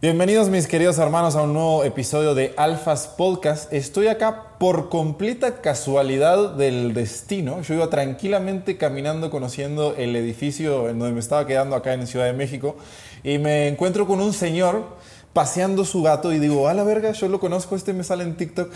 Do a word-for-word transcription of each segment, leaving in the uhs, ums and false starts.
Bienvenidos mis queridos hermanos a un nuevo episodio de Alphas Podcast. Estoy acá por completa casualidad del destino. Yo iba tranquilamente caminando conociendo el edificio en donde me estaba quedando acá en Ciudad de México y me encuentro con un señor paseando su gato y digo, a la verga, yo lo conozco, este me sale en TikTok.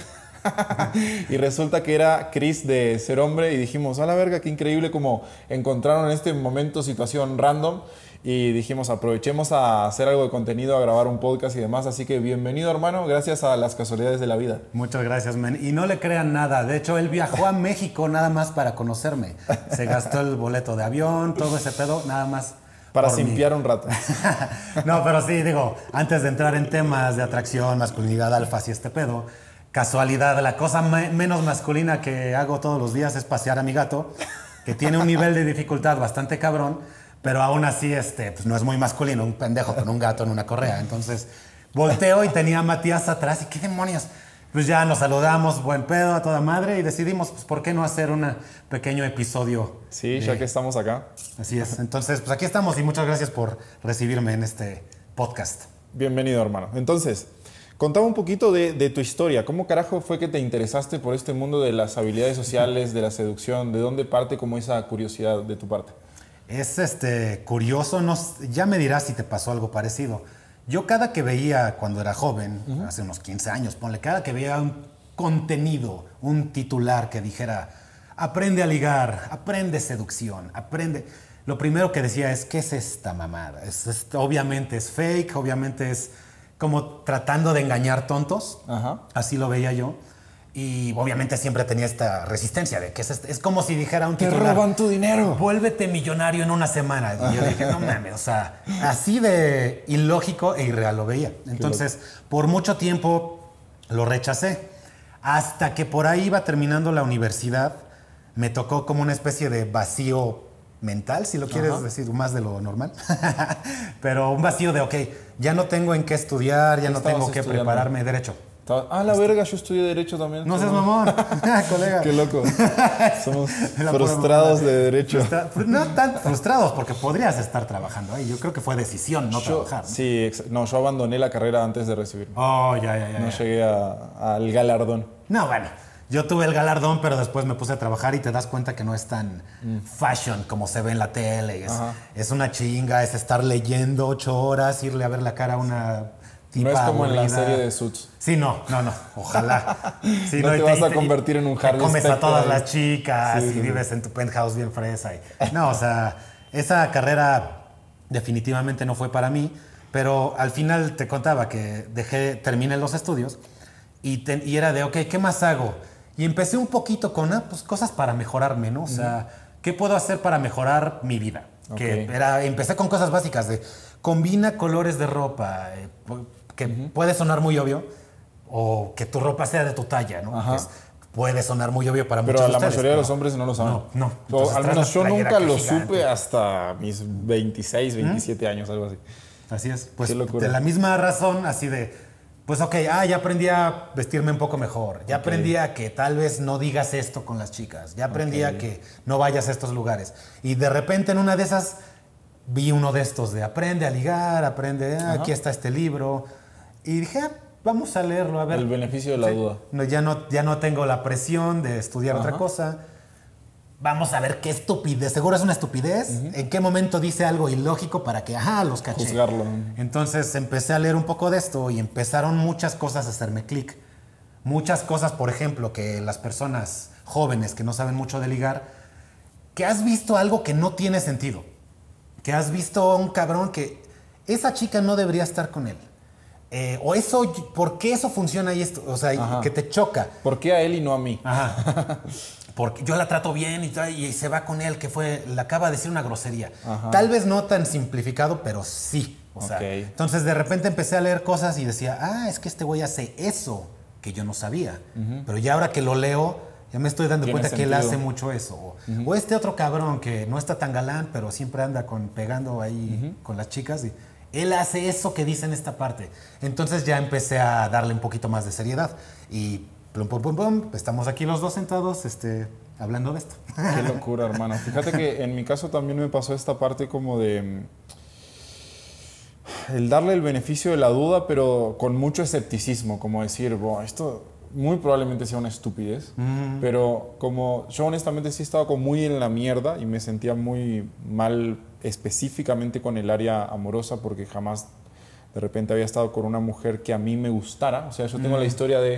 Y resulta que era Chris de Ser Hombre y dijimos, a la verga, qué increíble como encontraron en este momento situación random. Y dijimos, aprovechemos a hacer algo de contenido, a grabar un podcast y demás. Así que bienvenido, hermano, gracias a las casualidades de la vida. Muchas gracias, men. Y no le crean nada. De hecho, él viajó a México nada más para conocerme. Se gastó el boleto de avión, todo ese pedo, nada más. Para simpiar un rato. No, pero sí, digo, antes de entrar en temas de atracción, masculinidad, alfas y este pedo, casualidad, la cosa me menos masculina que hago todos los días es pasear a mi gato, que tiene un nivel de dificultad bastante cabrón. Pero aún así, este, pues no es muy masculino, un pendejo con un gato en una correa. Entonces, volteo y tenía a Matías atrás. ¿Y qué demonios? Pues ya nos saludamos, buen pedo, a toda madre. Y decidimos, pues, ¿por qué no hacer un pequeño episodio? Sí, de... ya que estamos acá. Así es. Entonces, pues aquí estamos y muchas gracias por recibirme en este podcast. Bienvenido, hermano. Entonces, contame un poquito de, de tu historia. ¿Cómo carajo fue que te interesaste por este mundo de las habilidades sociales, de la seducción? ¿De dónde parte como esa curiosidad de tu parte? Es este, curioso, no, ya me dirás si te pasó algo parecido. Yo cada que veía, cuando era joven, uh-huh. hace unos quince años, ponle, cada que veía un contenido, un titular que dijera, aprende a ligar, aprende seducción, aprende... Lo primero que decía es, ¿qué es esta mamada? Es, es, obviamente es fake, obviamente es como tratando de engañar tontos. Uh-huh. Así lo veía yo. Y obviamente siempre tenía esta resistencia de que es, es como si dijera un titular. ¡Te roban tu dinero! Vuélvete millonario en una semana. Y yo dije, no mames, o sea, así de ilógico e irreal lo veía. Entonces, por mucho tiempo lo rechacé. Hasta que por ahí iba terminando la universidad, me tocó como una especie de vacío mental, si lo quieres Ajá. decir, más de lo normal. Pero un vacío de, ok, ya no tengo en qué estudiar, ya no tengo que prepararme de derecho. Ah, la verga, yo estudié Derecho también. No seas mamón, colega. Qué loco. Somos frustrados de Derecho. Frustra no tan frustrados, porque podrías estar trabajando ahí. Yo creo que fue decisión no yo, trabajar. ¿no? Sí, no, yo abandoné la carrera antes de recibirme. Oh, ya, ya, ya. No ya. llegué a, al galardón. No, bueno. Yo tuve el galardón, pero después me puse a trabajar y te das cuenta que no es tan mm. fashion como se ve en la tele. Es, es una chinga, es estar leyendo ocho horas, irle a ver la cara a una... No es como aburrida. En la serie de Suits. Sí, no, no, no, ojalá. Sí, no, no te, te vas a convertir en un Harvey Specter. Comes a todas ahí. las chicas sí, y sí, vives sí. en tu penthouse bien fresa. Y, no, o sea, esa carrera definitivamente no fue para mí, pero al final te contaba que dejé, terminé los estudios y, te, y era de, ok, ¿qué más hago? Y empecé un poquito con ah, pues, cosas para mejorarme, ¿no? O sea, uh-huh. ¿qué puedo hacer para mejorar mi vida? Okay. Que era, empecé con cosas básicas de combina colores de ropa, eh, que uh-huh. puede sonar muy obvio, o que tu ropa sea de tu talla, ¿no? Es, puede sonar muy obvio para pero muchos la ustedes, mayoría pero de los hombres no lo saben. No, no. O, al menos yo nunca lo gigante. supe hasta mis veintiséis, veintisiete ¿Mm? años, algo así. Así es. Pues de la misma razón, así de, pues ok, ah, ya aprendí a vestirme un poco mejor, ya okay. aprendí a que tal vez no digas esto con las chicas, ya aprendí okay. a que no vayas a estos lugares. Y de repente en una de esas vi uno de estos de aprende a ligar, aprende, ah, aquí está este libro. Y dije, ah, vamos a leerlo, a ver. El beneficio de la sí, duda. No, ya, no, ya no tengo la presión de estudiar Ajá. otra cosa. Vamos a ver qué estupidez. Seguro es una estupidez. Uh-huh. ¿En qué momento dice algo ilógico para que, ajá, los caché? Juzgarlo. Entonces empecé a leer un poco de esto y empezaron muchas cosas a hacerme clic. Muchas cosas, por ejemplo, que las personas jóvenes que no saben mucho de ligar, que has visto algo que no tiene sentido. Que has visto a un cabrón que esa chica no debería estar con él. Eh, o eso, ¿por qué eso funciona y esto? O sea, Ajá. que te choca. ¿Por qué a él y no a mí? Ajá. Porque yo la trato bien y, y se va con él, que fue, le acaba de decir una grosería. Ajá. Tal vez no tan simplificado, pero sí. O sea, okay. Entonces de repente empecé a leer cosas y decía, ah, es que este güey hace eso que yo no sabía. Uh-huh. Pero ya ahora que lo leo, ya me estoy dando cuenta sentido. que él hace mucho eso. O, uh-huh. o este otro cabrón que no está tan galán, pero siempre anda con, pegando ahí uh-huh. con las chicas y él hace eso que dice en esta parte. Entonces ya empecé a darle un poquito más de seriedad. Y plum, pum, pum, pum, estamos aquí los dos sentados este, hablando de esto. Qué locura, hermano. Fíjate que en mi caso también me pasó esta parte como de... el darle el beneficio de la duda, pero con mucho escepticismo, como decir, bueno, esto muy probablemente sea una estupidez, mm. pero como yo honestamente sí estaba como muy en la mierda y me sentía muy mal específicamente con el área amorosa porque jamás de repente había estado con una mujer que a mí me gustara. O sea, yo tengo mm. la historia de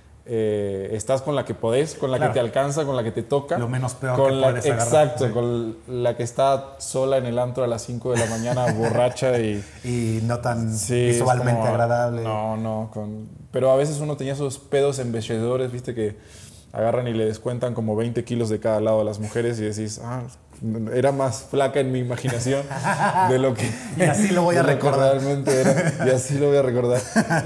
eh, estás con la que podés, con la claro. que te alcanza, con la que te toca. Lo menos peor con que la, puedes exacto, agarrar. Exacto, con la que está sola en el antro a las cinco de la mañana, borracha y... y no tan sí, visualmente como, agradable. No, no. Con, pero a veces uno tenía esos pedos embellecedores, viste, que agarran y le descuentan como veinte kilos de cada lado a las mujeres y decís, ah, era más flaca en mi imaginación de lo que... y así lo voy a recordar. Realmente era, y así lo voy a recordar.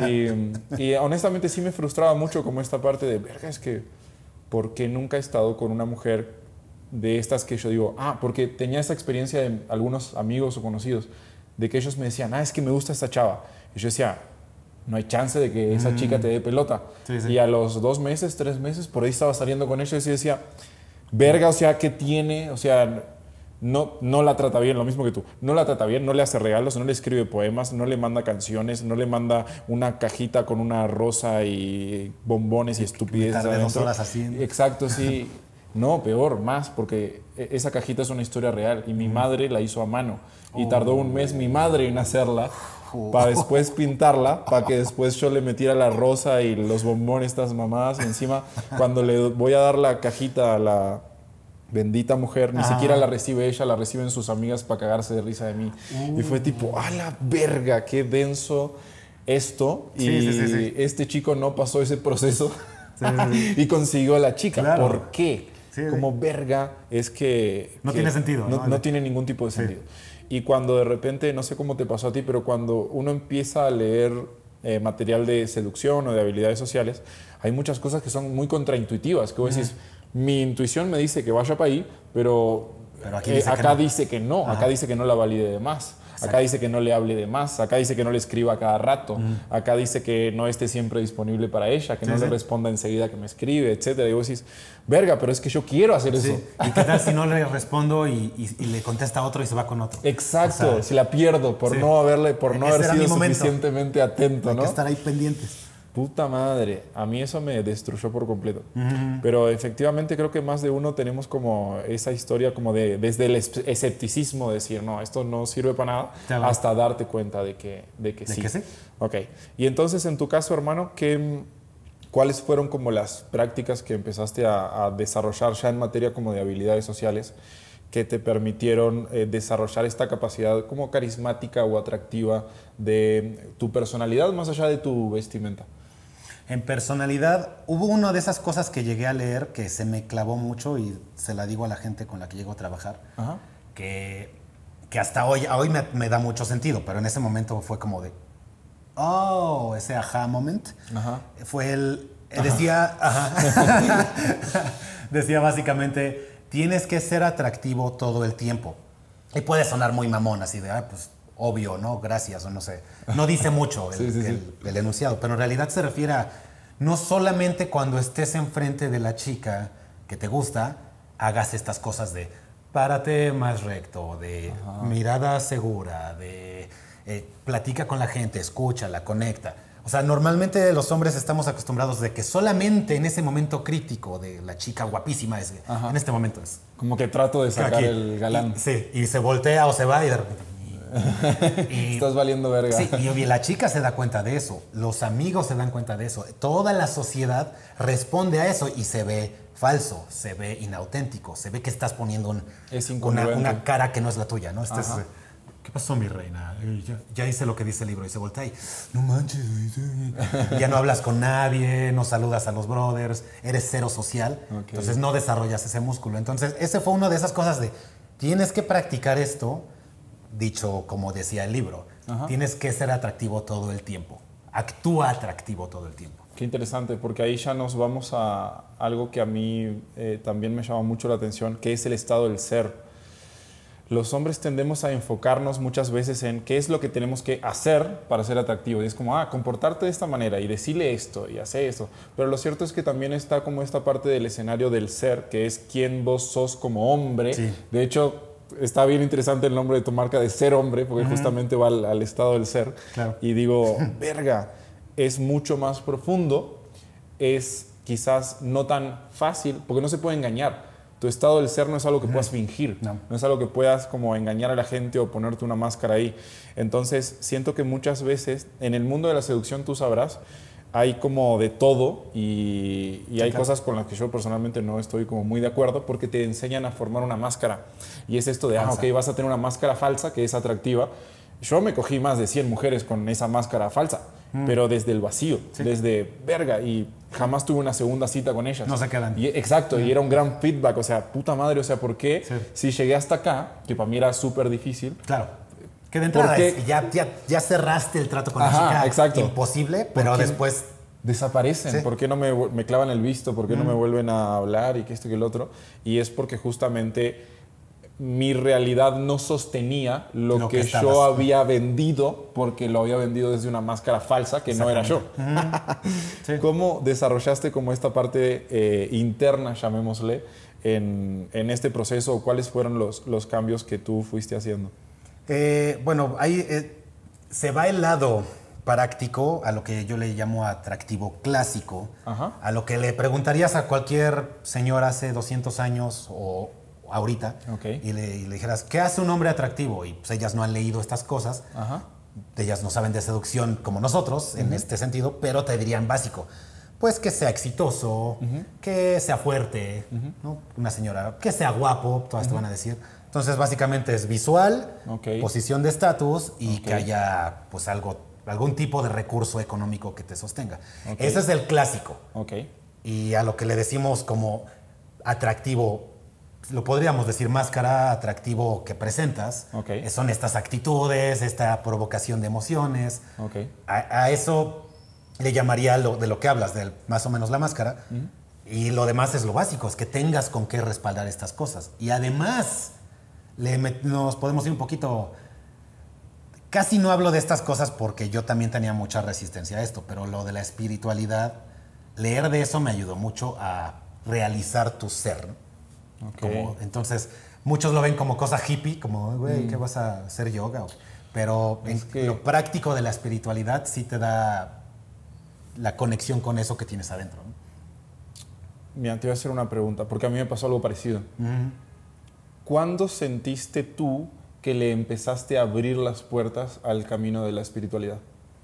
Y, y honestamente sí me frustraba mucho como esta parte de, verga, es que, ¿por qué nunca he estado con una mujer de estas que yo digo, ah, porque tenía esa experiencia de algunos amigos o conocidos, de que ellos me decían, ah, es que me gusta esta chava. Y yo decía, no hay chance de que esa mm. chica te dé pelota. Sí, sí. Y a los dos meses, tres meses, por ahí estaba saliendo con ella y decía, verga, o sea, ¿qué tiene? O sea, no, no la trata bien, lo mismo que tú. No la trata bien, no le hace regalos, no le escribe poemas, no le manda canciones, no le manda una cajita con una rosa y bombones y, y estupideces. Tarde dos horas así. Exacto, sí. No, peor, más, porque esa cajita es una historia real y mi mm. madre la hizo a mano. Y oh. tardó un mes mi madre en hacerla. Para después pintarla, para que después yo le metiera la rosa y los bombones, estas mamadas. Y encima, cuando le voy a dar la cajita a la bendita mujer, ni Ajá. siquiera la recibe ella, la reciben sus amigas para cagarse de risa de mí. Uh. Y fue tipo, ¡a la verga! ¡Qué denso esto! Sí, y sí, sí, sí. este chico no pasó ese proceso sí, sí, sí. y consiguió a la chica. Claro. ¿Por qué? Sí, sí. Como verga es que... No que tiene sentido. No, no, no tiene ningún tipo de sentido. Sí. Y cuando de repente, no sé cómo te pasó a ti, pero cuando uno empieza a leer eh, material de seducción o de habilidades sociales, hay muchas cosas que son muy contraintuitivas, que vos decís, mm. mi intuición me dice que vaya para ahí, pero, pero aquí eh, dice acá que no. dice que no, Ajá. acá dice que no la valide de más. Exacto. Acá dice que no le hable de más, acá dice que no le escriba cada rato, mm. acá dice que no esté siempre disponible para ella, que sí, no sí. le responda enseguida que me escribe, etcétera. Y vos decís, verga, pero es que yo quiero hacer sí. eso. ¿Y qué tal si no le respondo y, y, y le contesta a otro y se va con otro? Exacto, o sea, si la pierdo por sí. no haberle, por no haber sido suficientemente atento, Hay ¿no? que estar ahí pendientes. Puta madre, a mí eso me destruyó por completo. Uh-huh. Pero efectivamente creo que más de uno tenemos como esa historia como de desde el escepticismo, decir, no, esto no sirve para nada, claro. hasta darte cuenta de que, de que ¿De sí. que sí? Ok, y entonces en tu caso, hermano, ¿qué, ¿cuáles fueron como las prácticas que empezaste a, a desarrollar ya en materia como de habilidades sociales que te permitieron eh, desarrollar esta capacidad como carismática o atractiva de tu personalidad más allá de tu vestimenta? En personalidad, hubo una de esas cosas que llegué a leer que se me clavó mucho y se la digo a la gente con la que llego a trabajar, Ajá. que, que hasta hoy, hoy me, me da mucho sentido, pero en ese momento fue como de, oh, ese aha moment. Ajá. Fue el, Ajá. decía, ajá, decía básicamente, tienes que ser atractivo todo el tiempo. Y puede sonar muy mamón, así de, ah, pues, obvio, ¿no? Gracias, o no sé. No dice mucho el, sí, sí, sí. El, el enunciado, pero en realidad se refiere a no solamente cuando estés enfrente de la chica que te gusta, hagas estas cosas de párate más recto, de Ajá. mirada segura, de eh, platica con la gente, escúchala, conecta. O sea, normalmente los hombres estamos acostumbrados de que solamente en ese momento crítico de la chica guapísima es, en este momento es. Como que trato de sacar Aquí, el galán. Y, sí, y se voltea o se va y de repente... Y, estás valiendo verga. Sí, y la chica se da cuenta de eso, los amigos se dan cuenta de eso, toda la sociedad responde a eso y se ve falso, se ve inauténtico, se ve que estás poniendo un, una, una cara que no es la tuya, ¿no? Este es, ¿qué pasó, mi reina? Ya, ya hice lo que dice el libro y se voltea y no manches, ya no hablas con nadie, no saludas a los brothers, eres cero social, okay. Entonces no desarrollas ese músculo. Entonces ese fue una de esas cosas de tienes que practicar esto. Dicho como decía el libro, Ajá. tienes que ser atractivo todo el tiempo. Actúa atractivo todo el tiempo. Qué interesante, porque ahí ya nos vamos a algo que a mí eh, también me llama mucho la atención, que es el estado del ser. Los hombres tendemos a enfocarnos muchas veces en qué es lo que tenemos que hacer para ser atractivo. Y es como, ah, comportarte de esta manera y decirle esto y hacer esto. Pero lo cierto es que también está como esta parte del escenario del ser, que es quién vos sos como hombre. Sí. De hecho, está bien interesante el nombre de tu marca de Ser Hombre, porque uh-huh. justamente va al, al estado del ser. Claro. Y digo, verga, es mucho más profundo, es quizás no tan fácil, porque no se puede engañar. Tu estado del ser no es algo que uh-huh. puedas fingir, no. no es algo que puedas como engañar a la gente o ponerte una máscara ahí. Entonces, siento que muchas veces en el mundo de la seducción, tú sabrás, hay como de todo y, y sí, hay claro. cosas con las que yo personalmente no estoy como muy de acuerdo porque te enseñan a formar una máscara. Y es esto de, ah, ok, vas a tener una máscara falsa que es atractiva. Yo me cogí más de cien mujeres con esa máscara falsa, mm. pero desde el vacío, sí. desde verga, y jamás tuve una segunda cita con ellas. No se quedan. Y, exacto, mm. y era un gran feedback, o sea, puta madre, o sea, ¿por qué sí. si llegué hasta acá, que para mí era súper difícil? Claro. Que de entrada es, ya, ya, ya cerraste el trato con Ajá, la chica. Exacto. Imposible, pero después... Desaparecen. ¿Sí? ¿Por qué no me, me clavan el visto? ¿Por qué mm. no me vuelven a hablar? Y que esto y que el otro. Y es porque justamente mi realidad no sostenía lo, lo que, que yo había vendido, porque lo había vendido desde una máscara falsa que no era yo. Mm. Sí. ¿Cómo desarrollaste como esta parte eh, interna, llamémosle, en, en este proceso? ¿Cuáles fueron los, los cambios que tú fuiste haciendo? Eh, bueno, ahí eh, se va el lado práctico a lo que yo le llamo atractivo clásico, Ajá. a lo que le preguntarías a cualquier señor hace doscientos años o ahorita, okay. y, le, y le dijeras, ¿qué hace un hombre atractivo? Y pues ellas no han leído estas cosas, Ajá. ellas no saben de seducción como nosotros, uh-huh. en este sentido, pero te dirían básico. Pues que sea exitoso, uh-huh. que sea fuerte, uh-huh. ¿no? Una señora, que sea guapo, todas uh-huh. te van a decir. Entonces, básicamente es visual, okay. posición de estatus y okay. que haya pues algo, algún tipo de recurso económico que te sostenga. Okay. Ese es el clásico. Okay. Y a lo que le decimos como atractivo, lo podríamos decir máscara, atractivo que presentas, okay. son estas actitudes, esta provocación de emociones. Okay. A, a eso le llamaría lo, de lo que hablas, de más o menos la máscara. Uh-huh. Y lo demás es lo básico, es que tengas con qué respaldar estas cosas. Y además... Le met- nos podemos ir un poquito... Casi no hablo de estas cosas porque yo también tenía mucha resistencia a esto, pero lo de la espiritualidad, leer de eso me ayudó mucho a realizar tu ser. Okay. Como, entonces, muchos lo ven como cosa hippie, como, güey, mm. ¿qué vas a hacer yoga? Pero en que... lo práctico de la espiritualidad sí te da la conexión con eso que tienes adentro, ¿no? Mira, te voy a hacer una pregunta, porque a mí me pasó algo parecido. Uh-huh. ¿Cuándo sentiste tú que le empezaste a abrir las puertas al camino de la espiritualidad?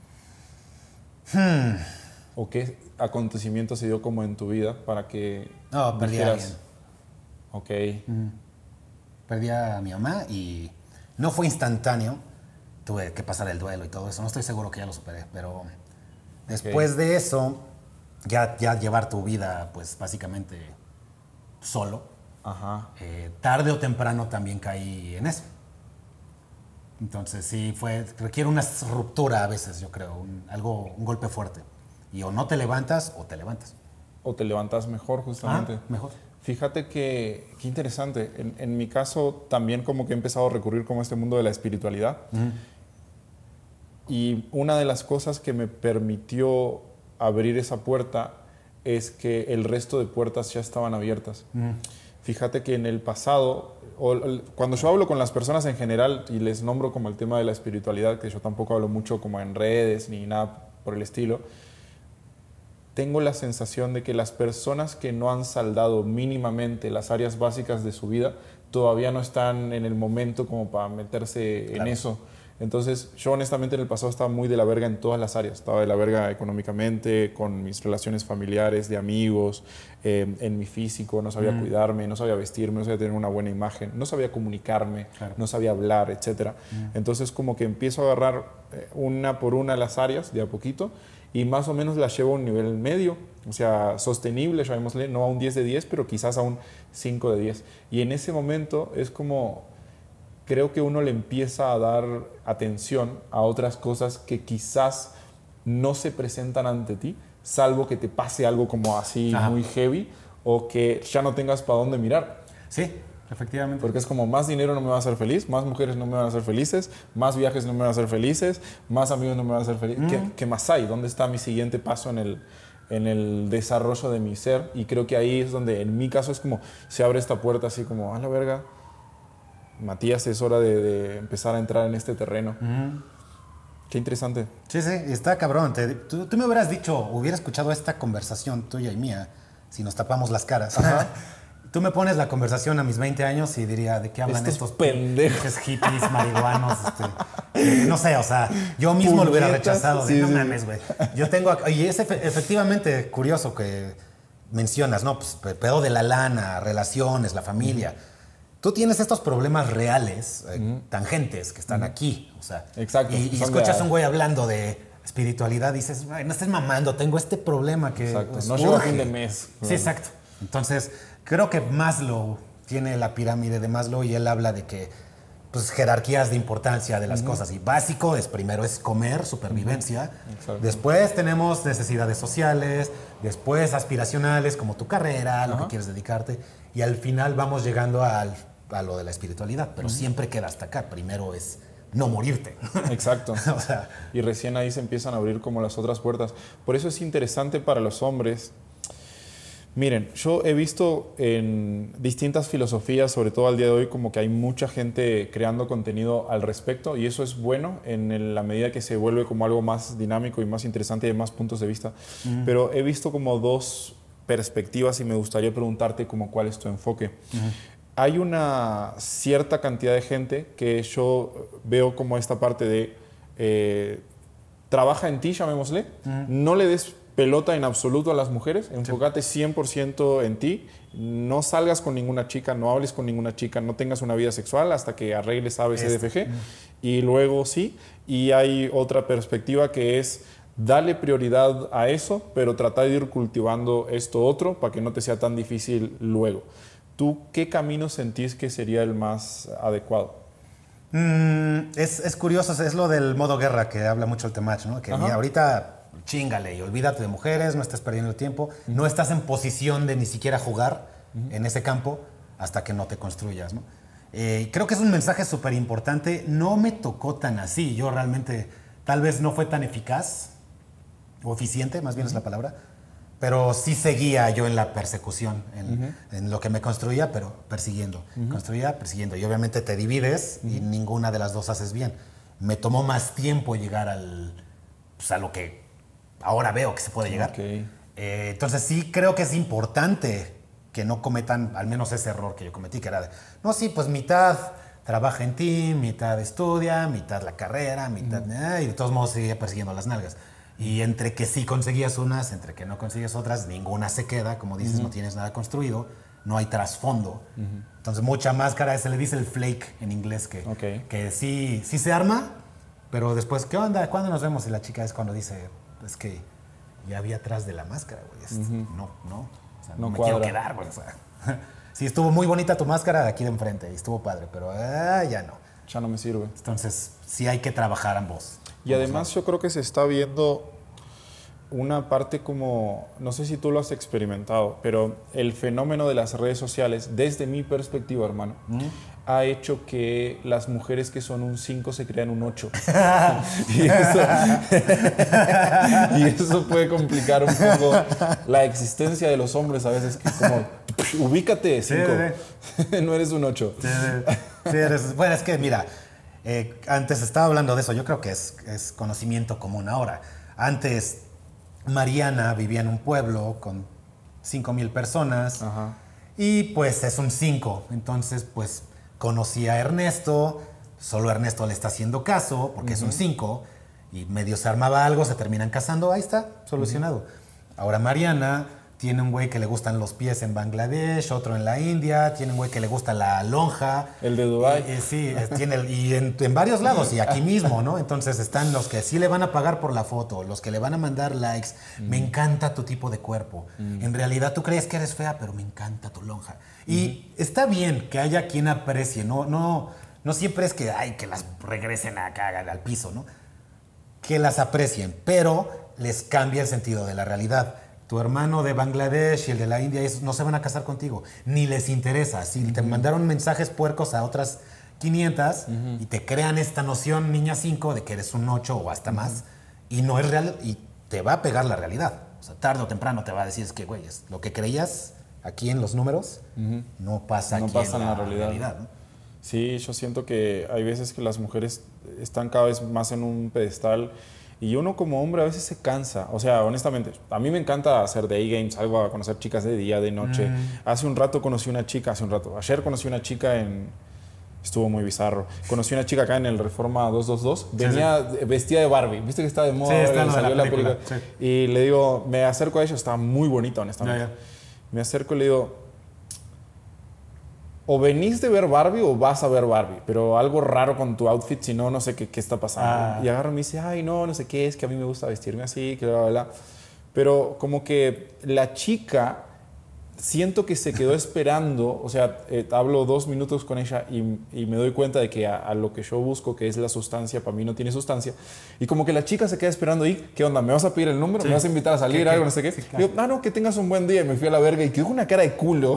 Hmm. ¿O qué acontecimiento se dio como en tu vida para que No, perdí dijeras, a alguien. Ok. Mm. Perdí a mi mamá y no fue instantáneo. Tuve que pasar el duelo y todo eso. No estoy seguro que ya lo superé, pero después okay. de eso, ya, ya llevar tu vida, pues básicamente solo. Ajá. Eh, tarde o temprano también caí en eso. Entonces sí, fue, requiere una ruptura a veces, yo creo, un, algo, un golpe fuerte. Y o no te levantas o te levantas. O te levantas mejor, justamente. Ah, mejor. Fíjate que, qué interesante. En, en mi caso, también como que he empezado a recurrir como a este mundo de la espiritualidad. Uh-huh. Y una de las cosas que me permitió abrir esa puerta es que el resto de puertas ya estaban abiertas. Uh-huh. Fíjate que en el pasado, o, cuando yo hablo con las personas en general y les nombro como el tema de la espiritualidad, que yo tampoco hablo mucho como en redes ni nada por el estilo, tengo la sensación de que las personas que no han saldado mínimamente las áreas básicas de su vida todavía no están en el momento como para meterse claro. en eso. Entonces, yo honestamente en el pasado estaba muy de la verga en todas las áreas. Estaba de la verga económicamente, con mis relaciones familiares, de amigos, eh, en mi físico, no sabía mm. cuidarme, no sabía vestirme, no sabía tener una buena imagen, no sabía comunicarme, claro. no sabía hablar, etcétera. Mm. Entonces, como que empiezo a agarrar eh, una por una las áreas de a poquito y más o menos las llevo a un nivel medio, o sea, sostenible, llamémosle, no a un diez de diez, pero quizás a un cinco de diez. Y en ese momento es como... creo que uno le empieza a dar atención a otras cosas que quizás no se presentan ante ti, salvo que te pase algo como así Ajá. muy heavy o que ya no tengas para dónde mirar. Sí, efectivamente. Porque es como más dinero no me va a hacer feliz, más mujeres no me van a hacer felices, más viajes no me van a hacer felices, más amigos no me van a hacer feliz. Mm. ¿Qué, ¿Qué más hay? ¿Dónde está mi siguiente paso en el, en el desarrollo de mi ser? Y creo que ahí es donde, en mi caso, es como se abre esta puerta así como, a la verga, Matías, es hora de, de empezar a entrar en este terreno. Uh-huh. Qué interesante. Sí, sí, está cabrón. Te, tú, tú me hubieras dicho, hubiera escuchado esta conversación tuya y mía, si nos tapamos las caras. Ajá. Tú me pones la conversación a mis veinte años y diría, ¿de qué hablan estos, estos pendejos? Hippies, marihuanos, este, eh, no sé, o sea, yo mismo Puñetas, lo hubiera rechazado. Sí, de, no sí. mames, güey. Yo tengo, y es efe, efectivamente curioso que mencionas, ¿no? Pues pedo de la lana, relaciones, la familia. Uh-huh. Tú tienes estos problemas reales, eh, uh-huh. tangentes, que están uh-huh. aquí, o sea. Exacto. Y, y escuchas a un güey hablando de espiritualidad y dices, no estés mamando, tengo este problema que... Exacto, pues, no llego a fin de mes. Sí, exacto. Entonces... Creo que Maslow tiene la pirámide de Maslow y él habla de que, pues, jerarquías de importancia de las uh-huh. cosas. Y básico es, primero es comer, supervivencia. Uh-huh. Después tenemos necesidades sociales, después aspiracionales, como tu carrera, uh-huh. lo que quieres dedicarte. Y al final vamos llegando al, a lo de la espiritualidad, pero uh-huh. siempre queda hasta acá. Primero es no morirte. Exacto. O sea, y recién ahí se empiezan a abrir como las otras puertas. Por eso es interesante para los hombres. Miren, yo he visto en distintas filosofías, sobre todo al día de hoy, como que hay mucha gente creando contenido al respecto y eso es bueno en el, la medida que se vuelve como algo más dinámico y más interesante y de más puntos de vista. Uh-huh. Pero he visto como dos perspectivas y me gustaría preguntarte como cuál es tu enfoque. Uh-huh. Hay una cierta cantidad de gente que yo veo como esta parte de eh, trabaja en ti, llamémosle, uh-huh. no le des pelota en absoluto a las mujeres, enfócate cien por ciento en ti, no salgas con ninguna chica, no hables con ninguna chica, no tengas una vida sexual hasta que arregles A, B, C, D, F, G, y luego sí, y hay otra perspectiva que es dale prioridad a eso, pero trata de ir cultivando esto otro para que no te sea tan difícil luego. ¿Tú qué camino sentís que sería el más adecuado? Mm, es, es curioso, es lo del modo guerra que habla mucho el Temach, ¿no? Que mira, ahorita chíngale y olvídate de mujeres, no estés perdiendo el tiempo, uh-huh. no estás en posición de ni siquiera jugar uh-huh. en ese campo hasta que no te construyas, ¿no? Eh, creo que es un mensaje súper importante. No me tocó tan así. Yo realmente tal vez no fue tan eficaz o eficiente, más bien uh-huh. es la palabra, pero sí seguía yo en la persecución, en, uh-huh. en lo que me construía, pero persiguiendo. Uh-huh. Construía, persiguiendo. Y obviamente te divides uh-huh. y ninguna de las dos haces bien. Me tomó más tiempo llegar al, pues, a lo que ahora veo que se puede llegar. Okay. Eh, entonces sí creo que es importante que no cometan al menos ese error que yo cometí, que era de, no, sí, pues mitad trabaja en ti, mitad estudia, mitad la carrera, mitad... Uh-huh. Eh, y de todos modos seguía persiguiendo las nalgas. Y entre que sí conseguías unas, entre que no consigues otras, ninguna se queda, como dices, uh-huh. no tienes nada construido, no hay trasfondo. Uh-huh. Entonces mucha máscara, se le dice el flake en inglés, que, okay. que sí, sí se arma, pero después, ¿qué onda? ¿Cuándo nos vemos? Y la chica es cuando dice... Es que ya había atrás de la máscara, güey. Es, uh-huh. No, no. O sea, no, no me cuadra. Quiero quedar, güey. O sea, sí, estuvo muy bonita tu máscara de aquí de enfrente y estuvo padre, pero ah, ya no. Ya no me sirve. Entonces, sí hay que trabajar ambos. Y además yo creo que se está viendo una parte como, no sé si tú lo has experimentado, pero el fenómeno de las redes sociales, desde mi perspectiva, hermano, ¿Mm? ha hecho que las mujeres que son un cinco se crean un ocho. y, eso, y eso puede complicar un poco la existencia de los hombres a veces, que como, ubícate, cinco. Sí, sí. No eres un ocho. Sí, sí. Sí, eres, bueno, es que mira, eh, antes estaba hablando de eso, yo creo que es, es conocimiento común ahora. Antes, Mariana vivía en un pueblo con cinco mil personas. Ajá. Y pues es un cinco, entonces pues conocí a Ernesto, solo Ernesto le está haciendo caso porque uh-huh. es un cinco y medio se armaba algo, se terminan casando, ahí está, solucionado. Uh-huh. Ahora Mariana tiene un güey que le gustan los pies en Bangladesh, otro en la India, tiene un güey que le gusta la lonja. El de Dubái. Y, y, sí, tiene el, y en, en varios lados y aquí mismo, ¿no? Entonces están los que sí le van a pagar por la foto, los que le van a mandar likes. Uh-huh. Me encanta tu tipo de cuerpo. Uh-huh. En realidad tú crees que eres fea, pero me encanta tu lonja. Y uh-huh. está bien que haya quien aprecie, no, no, no siempre es que, ay, que las regresen acá al piso, ¿no? Que las aprecien, pero les cambia el sentido de la realidad. Tu hermano de Bangladesh y el de la India no se van a casar contigo, ni les interesa. Si uh-huh. te mandaron mensajes puercos a otras quinientas uh-huh. y te crean esta noción, niña cinco, de que eres un ocho o hasta uh-huh. más, y no es real, y te va a pegar la realidad. O sea, tarde o temprano te va a decir, es que, güey, lo que creías aquí en los números uh-huh. no pasa no aquí pasa en la, en la realidad. realidad, ¿no? Sí, yo siento que hay veces que las mujeres están cada vez más en un pedestal y uno como hombre a veces se cansa. O sea, honestamente, a mí me encanta hacer day games, salgo a conocer chicas de día, de noche. Mm. Hace un rato conocí una chica, hace un rato, ayer conocí una chica en... Estuvo muy bizarro. Conocí una chica acá en el Reforma doscientos veintidós. Venía sí, sí. vestida de Barbie. ¿Viste que está de moda? Sí, está salió la película. La película. Sí. Y le digo, me acerco a ella, está muy bonita, honestamente. Ya, ya. Me acerco y le digo, o venís de ver Barbie o vas a ver Barbie, pero algo raro con tu outfit, si no, no sé qué, qué está pasando. Ah. Y agarra y me dice, ay, no, no sé qué, es que a mí me gusta vestirme así, que bla, bla, bla. Pero como que la chica... Siento que se quedó esperando, o sea, eh, hablo dos minutos con ella y, y me doy cuenta de que a, a lo que yo busco, que es la sustancia, para mí no tiene sustancia. Y como que la chica se queda esperando ahí, ¿qué onda? ¿Me vas a pedir el número? Sí. ¿Me vas a invitar a salir? ¿Qué, algo, qué? No sé qué. Sí, claro. Digo, ah, no, que tengas un buen día. Y me fui a la verga y quedó una cara de culo.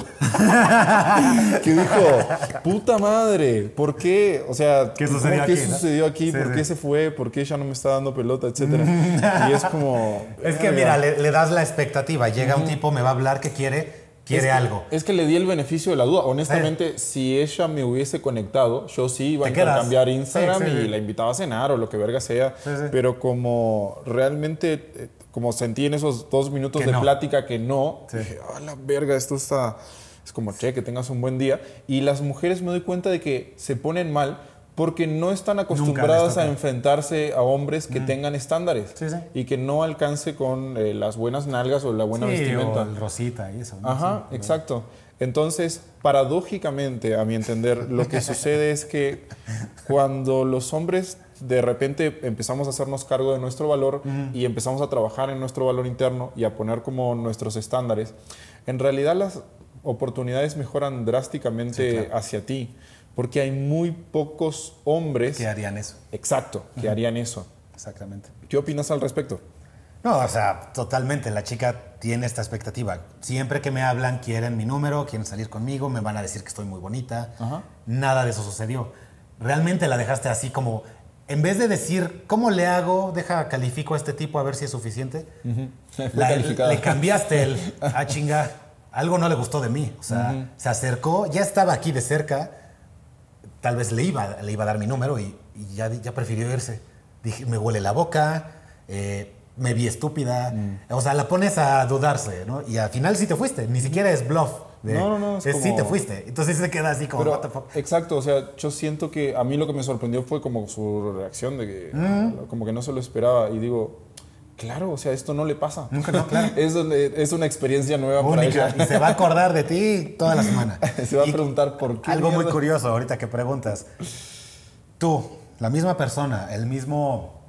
Que dijo, puta madre, ¿por qué? O sea, ¿qué sucedió ¿qué aquí? sucedió aquí? Sí, ¿por sí. qué se fue? ¿Por qué ella no me está dando pelota? Etcétera. Y es como... Es que mira, le, le das la expectativa. Llega uh-huh. un tipo, me va a hablar, ¿qué quiere? Quiere es que, algo. Es que le di el beneficio de la duda. Honestamente, eh. si ella me hubiese conectado, yo sí iba a intercambiar Instagram sí, sí, y sí. la invitaba a cenar o lo que verga sea. Sí, sí. Pero como realmente, como sentí en esos dos minutos que de no. plática que no, sí. dije, ah, la verga, esto está... Es como, che, que tengas un buen día. Y las mujeres me doy cuenta de que se ponen mal porque no están acostumbradas a enfrentarse a hombres que mm. tengan estándares sí, sí. y que no alcance con eh, las buenas nalgas o la buena sí, vestimenta. O el rosita y eso. ¿no? Ajá, sí, exacto. Entonces, paradójicamente, a mi entender, lo que sucede es que cuando los hombres de repente empezamos a hacernos cargo de nuestro valor mm. y empezamos a trabajar en nuestro valor interno y a poner como nuestros estándares, en realidad las oportunidades mejoran drásticamente sí, claro. hacia ti. Porque hay muy pocos hombres... Que harían eso. Exacto, que uh-huh. harían eso. Exactamente. ¿Qué opinas al respecto? No, o sea, totalmente. La chica tiene esta expectativa. Siempre que me hablan, quieren mi número, quieren salir conmigo, me van a decir que estoy muy bonita. Uh-huh. Nada de eso sucedió. Realmente la dejaste así como... En vez de decir, ¿cómo le hago? Deja, califico a este tipo a ver si es suficiente. Uh-huh. La, le cambiaste el... Ah, chinga, algo no le gustó de mí. O sea, uh-huh. se acercó, ya estaba aquí de cerca... Tal vez le iba, le iba a dar mi número y, y ya, ya prefirió irse. Dije, me huele la boca, eh, me vi estúpida. Mm. O sea, la pones a dudarse, ¿no? Y al final sí te fuiste. Ni siquiera es bluff. De, no, no, no. Es, es como... sí te fuiste. Entonces se queda así como, Pero, what the fuck. Exacto. O sea, yo siento que a mí lo que me sorprendió fue como su reacción de que mm. como que no se lo esperaba. Y digo... Claro, o sea, esto no le pasa. Nunca, no, claro. Es, donde, es una experiencia nueva única, para ella. Y se va a acordar de ti toda la semana. Se va a preguntar por qué. Algo mierda. Muy curioso ahorita que preguntas. Tú, la misma persona, el mismo...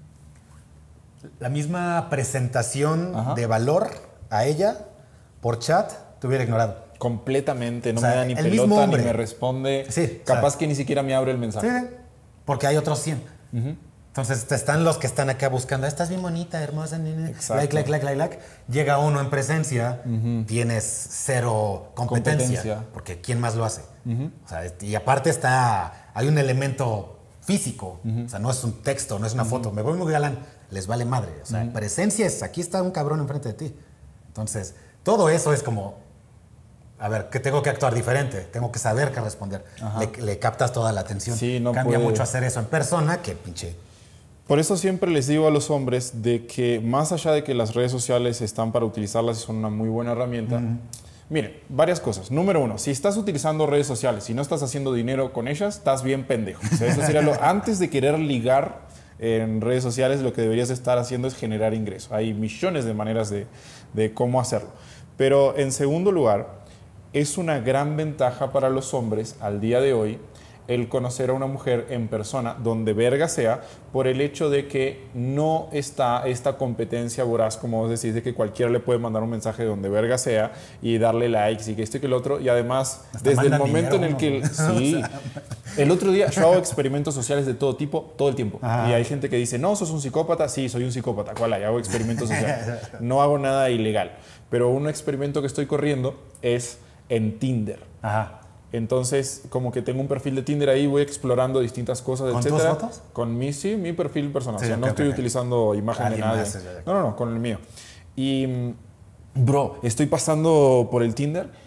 La misma presentación Ajá. de valor a ella por chat te hubiera ignorado. Completamente. No o sea, me da ni pelota ni me responde. Sí, Capaz o sea, que ni siquiera me abre el mensaje. Sí, porque hay otros cien. Uh-huh. Entonces están los que están acá buscando, estás bien bonita, hermosa, Exacto. like, like, like, like, like. Llega uno en presencia, uh-huh. tienes cero competencia, competencia, porque ¿quién más lo hace? Uh-huh. O sea, y aparte está, hay un elemento físico, uh-huh. o sea, no es un texto, no es una uh-huh. foto, me voy muy galán, les vale madre. O sea, uh-huh. presencia es, aquí está un cabrón enfrente de ti. Entonces, todo eso es como, a ver, que tengo que actuar diferente, tengo que saber qué responder. Le, le captas toda la atención. Sí, no Cambia puede. mucho hacer eso en persona que pinche... Por eso siempre les digo a los hombres de que más allá de que las redes sociales están para utilizarlas y son una muy buena herramienta, uh-huh. miren, varias cosas. Número uno, si estás utilizando redes sociales y no estás haciendo dinero con ellas, estás bien pendejo. O sea, eso sería lo, antes de querer ligar en redes sociales, lo que deberías estar haciendo es generar ingreso. Hay millones de maneras de, de cómo hacerlo. Pero en segundo lugar, es una gran ventaja para los hombres al día de hoy el conocer a una mujer en persona, donde verga sea, por el hecho de que no está esta competencia voraz, como vos decís, de que cualquiera le puede mandar un mensaje de donde verga sea y darle likes y que esto y que el otro. Y además, Hasta desde el momento en el que... Sí. El otro día yo hago experimentos sociales de todo tipo, todo el tiempo. Ajá. Y hay gente que dice, no, sos un psicópata. Sí, soy un psicópata. ¿Cuál hay? Hago experimentos sociales. No hago nada ilegal. Pero un experimento que estoy corriendo es en Tinder. Ajá. Entonces, como que tengo un perfil de Tinder ahí, voy explorando distintas cosas, ¿Con etcétera. ¿Con tus fotos? Con mi, sí, mi perfil personal. Sí, o sea, okay, no estoy okay. utilizando imagen de nadie. Más, no, no, no, con el mío. Y, bro, estoy pasando por el Tinder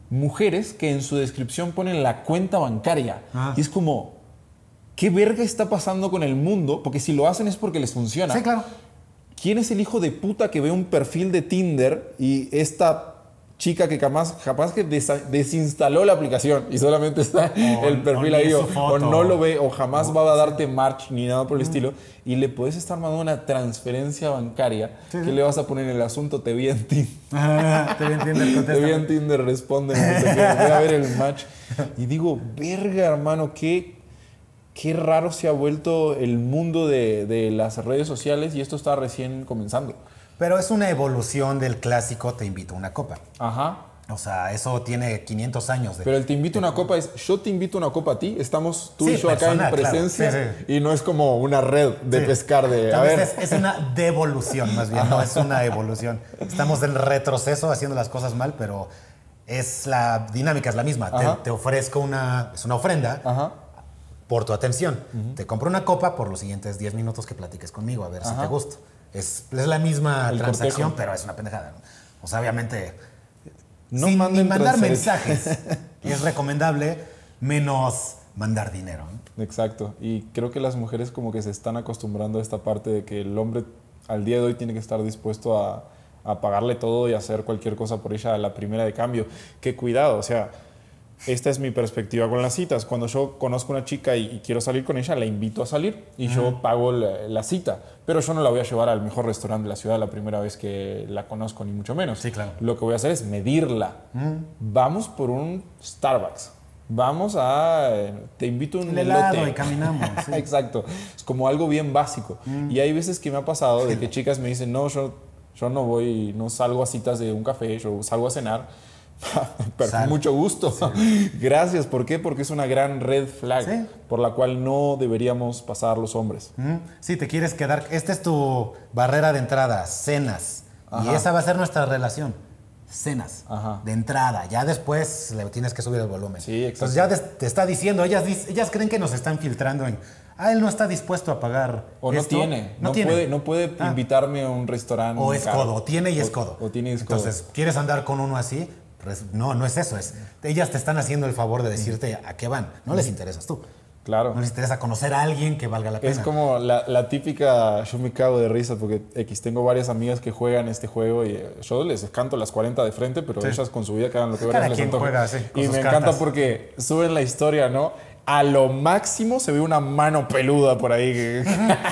mujeres que en su descripción ponen la cuenta bancaria. Ah. Y es como, ¿qué verga está pasando con el mundo? Porque si lo hacen es porque les funciona. Sí, claro. ¿Quién es el hijo de puta que ve un perfil de Tinder y esta chica que capaz, capaz que des, desinstaló la aplicación y solamente está oh, el perfil ahí o, o no lo ve o jamás oh, va a darte sí. match ni nada por el mm. estilo y le puedes estar mandando una transferencia bancaria sí, que sí. le vas a poner en el asunto? Te vi en Tinder. Ah, te vi en Tinder, contesta. Te vi en Tinder, responde. No voy a ver el match. Y digo, verga, hermano, qué... Qué raro se ha vuelto el mundo de, de las redes sociales y esto está recién comenzando. Pero es una evolución del clásico te invito a una copa. Ajá. O sea, eso tiene quinientos años. De, Pero el te invito a una copa es yo te invito a una copa a ti. Estamos tú sí, y yo personal, acá en presencia claro. sí, sí. y no es como una red de sí. pescar de... A ver. Es, es una devolución más bien, Ajá. no es una evolución. Estamos en retroceso haciendo las cosas mal, pero es la dinámica es la misma. Te, te ofrezco una... Es una ofrenda. Ajá. Por tu atención. Uh-huh. Te compro una copa por los siguientes diez minutos que platiques conmigo, a ver Ajá. si te gusta. Es, es la misma El transacción, cortejo. Pero es una pendejada. ¿No? O sea, obviamente, no sin ni mandar mensajes es recomendable, menos mandar dinero. ¿No? Exacto. Y creo que las mujeres como que se están acostumbrando a esta parte de que el hombre al día de hoy tiene que estar dispuesto a, a pagarle todo y hacer cualquier cosa por ella a la primera de cambio. Que cuidado, o sea... Esta es mi perspectiva con las citas. Cuando yo conozco a una chica y, y quiero salir con ella, la invito a salir y uh-huh. yo pago la, la cita. Pero yo no la voy a llevar al mejor restaurante de la ciudad la primera vez que la conozco, ni mucho menos. Sí, claro. Lo que voy a hacer es medirla. Uh-huh. Vamos por un Starbucks. Vamos a... Te invito a un El helado elote. Y caminamos. Sí. Exacto. Es como algo bien básico. Uh-huh. Y hay veces que me ha pasado de que chicas me dicen, no, yo, yo no voy, no salgo a citas de un café, yo salgo a cenar. Pero con mucho gusto. Sí. Gracias. ¿Por qué? Porque es una gran red flag sí. por la cual no deberíamos pasar los hombres. Mm. Sí, te quieres quedar. Esta es tu barrera de entrada, cenas. Ajá. Y esa va a ser nuestra relación. Cenas. Ajá. De entrada. Ya después le tienes que subir el volumen. Sí, exacto. Entonces ya te está diciendo, ellas, ellas creen que nos están filtrando en. Ah, él no está dispuesto a pagar. O esto. no tiene. No, no tiene. Puede, no puede ah. invitarme a un restaurante. O es caro. codo. O tiene y es codo. O, o tiene y es codo. Entonces, ¿quieres andar con uno así? No, no es eso. Es, ellas te están haciendo el favor de decirte a qué van. No les interesas tú. Claro. No les interesa conocer a alguien que valga la pena. Es como la, la típica... Yo me cago de risa porque X, tengo varias amigas que juegan este juego y yo les canto las cuarenta de frente, pero sí. ellas con su vida que hagan lo que Cada les quien antoje. Juega, sí, y me cartas. Encanta porque suben la historia, ¿no? A lo máximo se ve una mano peluda por ahí que,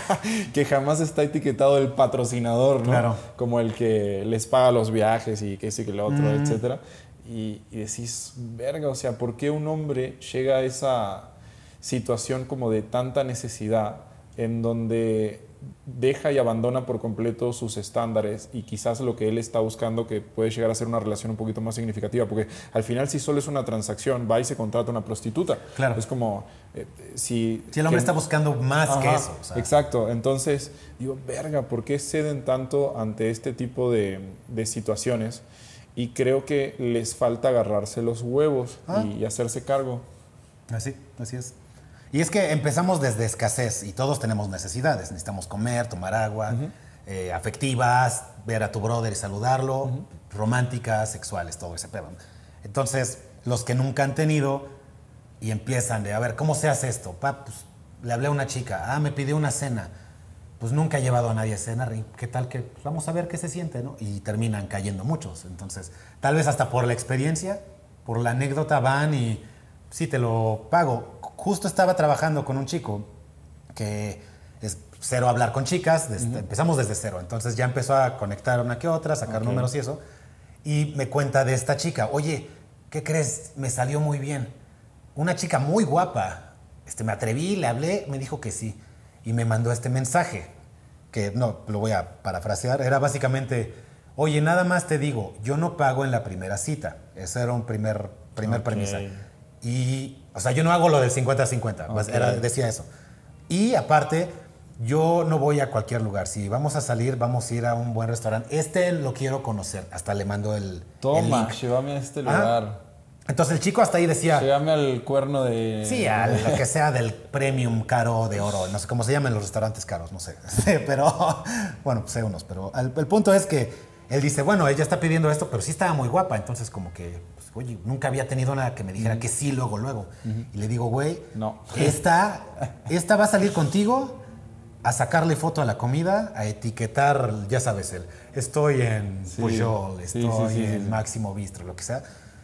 que jamás está etiquetado el patrocinador, ¿no? Claro. Como el que les paga los viajes y que sí, que lo otro, mm. etcétera. Y, y decís, verga, o sea, ¿por qué un hombre llega a esa situación como de tanta necesidad en donde deja y abandona por completo sus estándares y quizás lo que él está buscando que puede llegar a ser una relación un poquito más significativa? Porque al final si solo es una transacción, va y se contrata una prostituta. Claro. Es como... Eh, si, si el hombre que, está buscando más ajá, que eso. O sea. Exacto. Entonces, digo, verga, ¿por qué ceden tanto ante este tipo de, de situaciones? Y creo que les falta agarrarse los huevos ah. y, y hacerse cargo. Así, así es. Y es que empezamos desde escasez y todos tenemos necesidades. Necesitamos comer, tomar agua, uh-huh. eh, afectivas, ver a tu brother y saludarlo, uh-huh. románticas, sexuales, todo ese pedo. Entonces, los que nunca han tenido y empiezan de, a ver, ¿cómo se hace esto? Pa, pues, le hablé a una chica, ah, me pidió una cena. Pues nunca he llevado a nadie a cenar, ¿qué tal que? Pues vamos a ver qué se siente, ¿no? Y terminan cayendo muchos. Entonces, tal vez hasta por la experiencia, por la anécdota van y sí, te lo pago. Justo estaba trabajando con un chico que es cero hablar con chicas, desde, uh-huh. empezamos desde cero. Entonces ya empezó a conectar una que otra, sacar okay. números y eso. Y me cuenta de esta chica, oye, ¿qué crees? Me salió muy bien. Una chica muy guapa. Este, me atreví, le hablé, me dijo que sí. Y me mandó este mensaje, que no, lo voy a parafrasear, era básicamente, oye, nada más te digo, yo no pago en la primera cita. Esa era un primer, primer okay. premisa. Y, o sea, yo no hago lo del cincuenta a cincuenta, okay. era, decía eso. Y aparte, yo no voy a cualquier lugar. Si vamos a salir, vamos a ir a un buen restaurante. Este lo quiero conocer. Hasta le mando el, Toma, el link. llévame a este lugar. Ah, entonces el chico hasta ahí decía... Llévame al cuerno de... Sí, a lo que sea del premium caro de oro. No sé cómo se llaman los restaurantes caros, no sé. Pero, bueno, pues sé unos. Pero el, el punto es que él dice, bueno, ella está pidiendo esto, pero sí estaba muy guapa. Entonces como que, pues, oye, nunca había tenido nada que me dijera uh-huh. que sí, luego, luego. Uh-huh. Y le digo, güey, no. esta, esta va a salir contigo a sacarle foto a la comida, a etiquetar, ya sabes, el estoy en sí. Pujol, estoy sí, sí, sí, en sí, Máximo Bistro, lo que sea.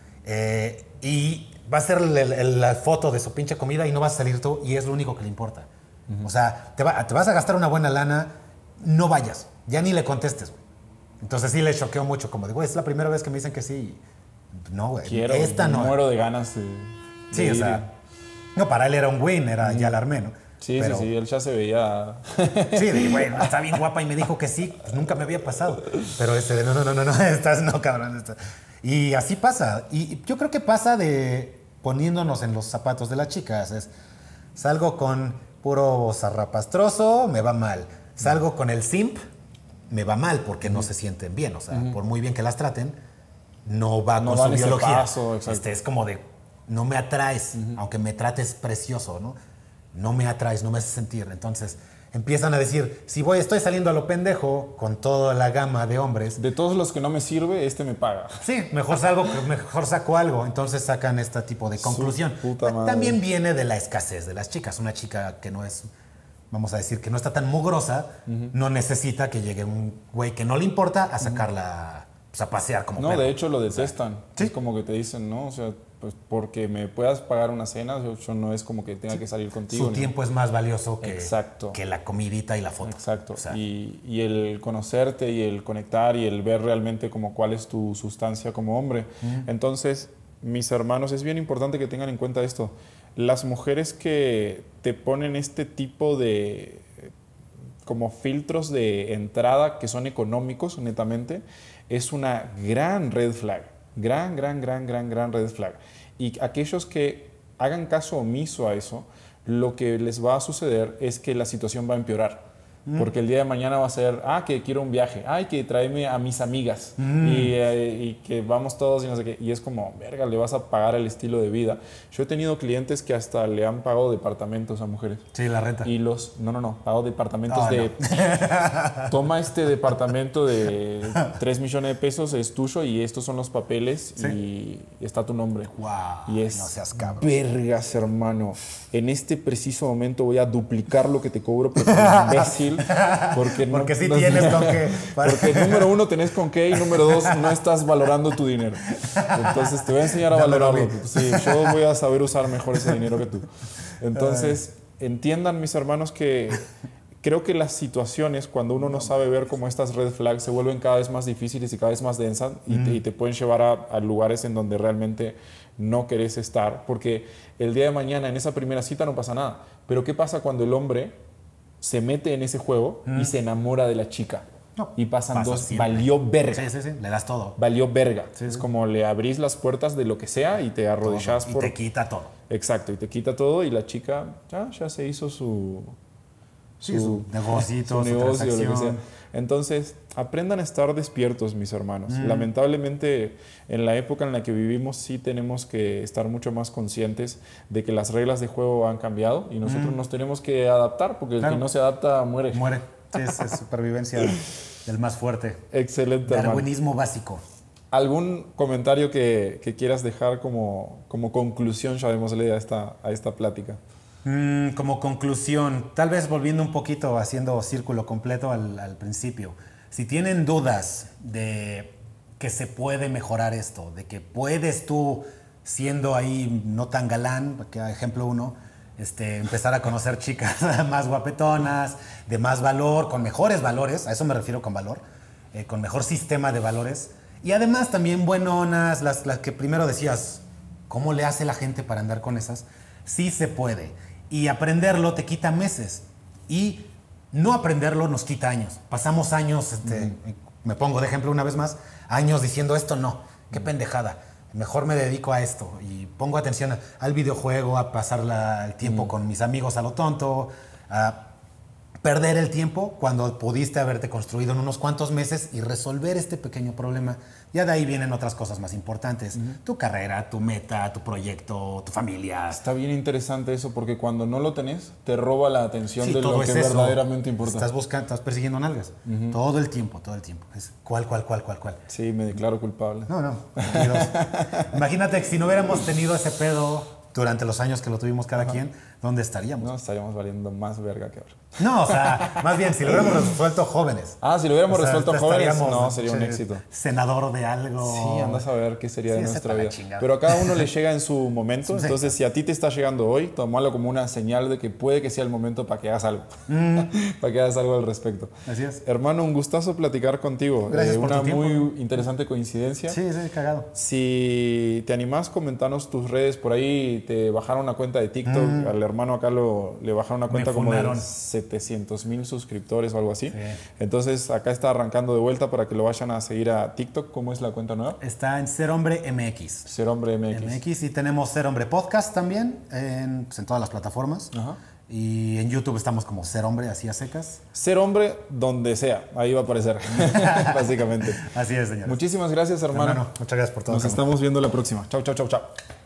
Eh, y va a ser el, el, la foto de su pinche comida y no vas a salir tú y es lo único que le importa. Uh-huh. O sea, te, va, te vas a gastar una buena lana, no vayas, ya ni le contestes, güey. Entonces sí le choqueó mucho, como de, güey, es la primera vez que me dicen que sí. No, güey, quiero, esta no. muero de ganas de, sí, de o sea, no, para él era un win, era uh-huh. ya la armé, ¿no? Sí, pero, sí, sí, él ya se veía... sí, de, bueno, está bien guapa y me dijo que sí, pues nunca me había pasado. Pero ese de, no, no, no, no, no, estás, no, cabrón. Estás. Y así pasa. Y yo creo que pasa de poniéndonos en los zapatos de las chicas. Es, salgo con puro zarrapastroso, me va mal. Salgo con el simp, me va mal porque uh-huh. no se sienten bien. O sea, uh-huh. por muy bien que las traten, no va no con va su biología. Paso, este, es como de, no me atraes, uh-huh. aunque me trates precioso, ¿no? No me atraes, no me haces sentir. Entonces empiezan a decir, si voy, estoy saliendo a lo pendejo con toda la gama de hombres. De todos los que no me sirve, este me paga. Sí, mejor salgo, mejor saco algo. Entonces sacan este tipo de conclusión. También viene de la escasez de las chicas. Una chica que no es, vamos a decir, que no está tan mugrosa, uh-huh. no necesita que llegue un güey que no le importa a sacarla, pues, a pasear como No, perro. De hecho lo detestan. ¿Sí? Es como que te dicen, ¿no? O sea, pues porque me puedas pagar una cena, yo no es como que tenga sí. que salir contigo. Su ¿no? tiempo es más valioso que, Exacto. que la comidita y la foto. Exacto. O sea, y, y el conocerte y el conectar y el ver realmente como cuál es tu sustancia como hombre. Mm. Entonces, mis hermanos, es bien importante que tengan en cuenta esto. Las mujeres que te ponen este tipo de como filtros de entrada que son económicos, netamente, es una gran red flag. Gran, gran, gran, gran, gran red flag. Y aquellos que hagan caso omiso a eso, lo que les va a suceder es que la situación va a empeorar. Mm. Porque el día de mañana va a ser, ah, que quiero un viaje, ay, que tráeme a mis amigas mm. y, eh, y que vamos todos y no sé qué. Y es como, verga, le vas a pagar el estilo de vida. Yo he tenido clientes que hasta le han pagado departamentos a mujeres. Sí, la renta. Y los, no, no, no, pago departamentos oh, de, no. toma este departamento de tres millones de pesos, es tuyo y estos son los papeles ¿sí? y está tu nombre. Wow, y es, no seas cabrón. Vergas, hermano, en este preciso momento voy a duplicar lo que te cobro por imbécil. Porque, no, porque sí no, tienes con qué. Porque número uno tenés con qué y número dos no estás valorando tu dinero. Entonces te voy a enseñar a valorarlo. Sí, yo voy a saber usar mejor ese dinero que tú. Entonces entiendan, mis hermanos, que creo que las situaciones cuando uno no sabe ver cómo estas red flags se vuelven cada vez más difíciles y cada vez más densas y, mm. te, y te pueden llevar a, a lugares en donde realmente no querés estar. Porque el día de mañana en esa primera cita no pasa nada. Pero ¿qué pasa cuando el hombre se mete en ese juego mm. y se enamora de la chica? No, y pasan pasa dos, siempre. Valió verga. Sí, sí, sí, le das todo. Valió verga. Sí, es sí. como le abrís las puertas de lo que sea y te arrodillas todo. por... Y te quita todo. Exacto, y te quita todo y la chica ya, ya se hizo su... Sí, su, su negocito, su, su negocio, transacción. Lo que sea. Entonces, aprendan a estar despiertos, mis hermanos. Mm. Lamentablemente, en la época en la que vivimos, sí tenemos que estar mucho más conscientes de que las reglas de juego han cambiado y nosotros mm. nos tenemos que adaptar, porque claro. el que no se adapta muere. Muere. Sí, es, es supervivencia del más fuerte. Excelente, Darwinismo hermano. básico. ¿Algún comentario que, que quieras dejar como, como conclusión, llamémosle, a esta, a esta plática? Mm, como conclusión, tal vez volviendo un poquito, haciendo círculo completo al, al principio. Si tienen dudas de que se puede mejorar esto, de que puedes tú, siendo ahí no tan galán, que ejemplo uno, este, empezar a conocer chicas más guapetonas, de más valor, con mejores valores, a eso me refiero con valor, eh, con mejor sistema de valores. Y además también buenonas, las, las que primero decías, ¿cómo le hace la gente para andar con esas? Sí se puede. Y aprenderlo te quita meses. Y no aprenderlo nos quita años. Pasamos años, este, mm. me pongo de ejemplo una vez más, años diciendo esto no, qué mm. pendejada. Mejor me dedico a esto y pongo atención al videojuego, a pasar la, el tiempo mm. con mis amigos a lo tonto, a perder el tiempo cuando pudiste haberte construido en unos cuantos meses y resolver este pequeño problema. Ya de ahí vienen otras cosas más importantes. Uh-huh. Tu carrera, tu meta, tu proyecto, tu familia. Está bien interesante eso porque cuando no lo tenés, te roba la atención sí, de lo que es verdaderamente importa. Estás buscando, estás persiguiendo nalgas. Uh-huh. Todo el tiempo, todo el tiempo. Es cuál, cuál, cuál, cuál, cuál. Sí, me declaro culpable. No, no. Imagínate que si no hubiéramos tenido ese pedo durante los años que lo tuvimos cada Ajá. quien, ¿dónde estaríamos? No, estaríamos valiendo más verga que ahora. No, o sea, más bien, si lo hubiéramos resuelto jóvenes. Ah, si lo hubiéramos o sea, resuelto jóvenes, no, sería che, un éxito. Senador de algo. Sí, andas a ver qué sería sí, de nuestra vida. Pero a cada uno le llega en su momento, sí, entonces si a ti te está llegando hoy, tómalo como una señal de que puede que sea el momento para que hagas algo. Mm. Para que hagas algo al respecto. Así es. Hermano, un gustazo platicar contigo. Gracias eh, por Una tu muy tiempo. interesante coincidencia. Sí, sí, cagado. Si te animás, comentanos tus redes. Por ahí te bajaron una cuenta de TikTok. Mm. Al hermano acá lo, le bajaron una cuenta como de setecientos mil suscriptores o algo así. Sí. Entonces acá está arrancando de vuelta para que lo vayan a seguir a TikTok. ¿Cómo es la cuenta nueva? Está en Ser Hombre M X. Ser Hombre M X. M X y tenemos Ser Hombre Podcast también en, pues, en todas las plataformas. Ajá. Y en YouTube estamos como Ser Hombre, así a secas. Ser Hombre donde sea, ahí va a aparecer, básicamente. Así es, señor. Muchísimas gracias, hermano. hermano. Muchas gracias por todo. Nos estamos viendo la próxima. Chau, chau, chau, chau.